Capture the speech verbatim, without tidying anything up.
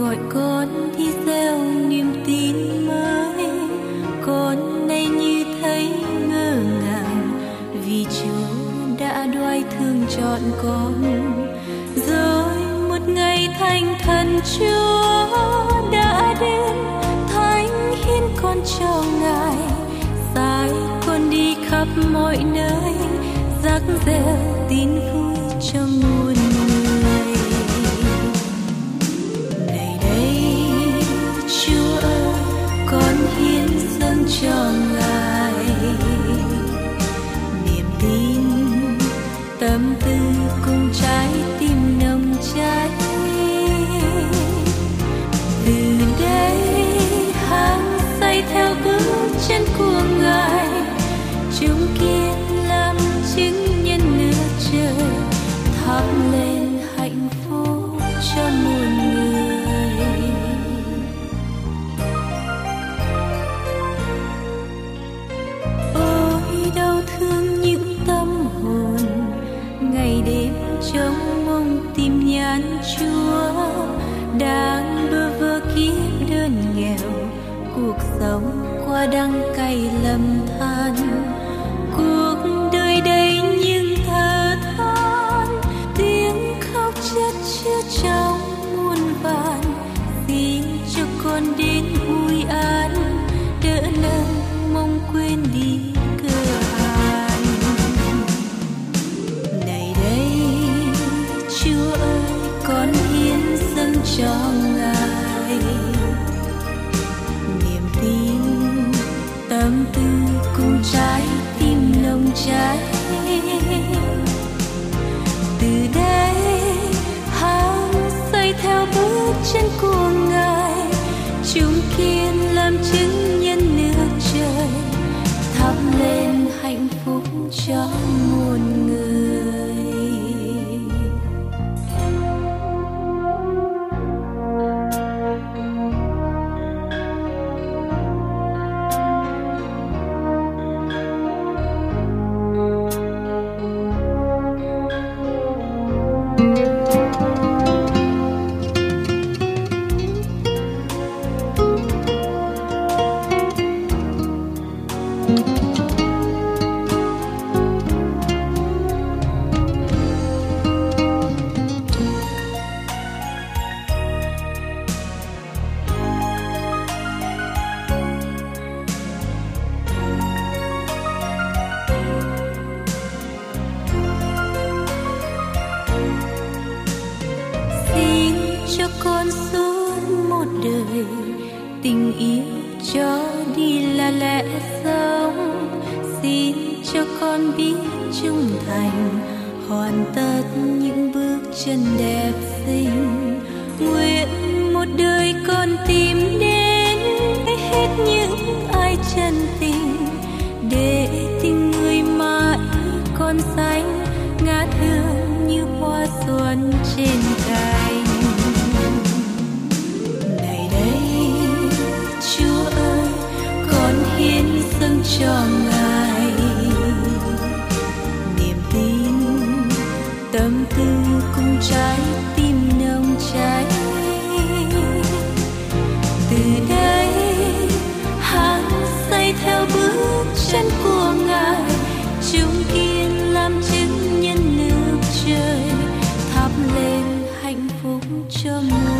gọi con đi gieo niềm tin mới. Con nay như thấy ngỡ ngàng vì Chúa đã đoái thương chọn con. Rồi một ngày thanh thần Chúa đã đến, thánh hiến con cho Ngài, sai con đi khắp mọi nơi, rắc reo tin vui cho muôn người. Này đây Chúa ơi, con hiến dâng cho Ngài niềm tin, tâm tư cùng trái tim nồng cháy. Từ đây hàng xây theo bước chân của Ngài, chúng kiên làm chứng nhân nước trời, thắp lên hạnh phúc cho muôn người. Ôi đau thương những tâm hồn ngày đêm trông mong tìm nhãn Chúa, đang bơ vơ kiếp đơn nghèo, cuộc sống qua đắng cay lầm than. Cuộc đời đầy nhưng thở than, tiếng khóc chất chứa trong muôn vàn. Xin cho con đến vui an, đỡ nâng mong quên đi cơ hàn. Này đây Chúa ơi, con hiến dâng cho Ngài niềm tin, tâm tư cùng trái tim nồng cháy. Từ đây hàng xây theo bước chân của Ngài, chúng kiên làm chứng nhân nước trời, thắp lên hạnh phúc cho muôn người. Cho con suốt một đời tình yêu cho đi là lẽ sống. Xin cho con biết trung thành, hoàn tất những bước chân đẹp xinh. Nguyện một đời con tìm đến hết những ai chân tình, để tình người mãi còn xanh ngát hương như hoa xuân trên cành. Hiến dâng cho Ngài niềm tin, tâm tư cùng trái tim nồng cháy. Từ đây hàng xây theo bước chân của Ngài, chúng kiên làm chứng nhân nước trời, thắp lên hạnh phúc cho muôn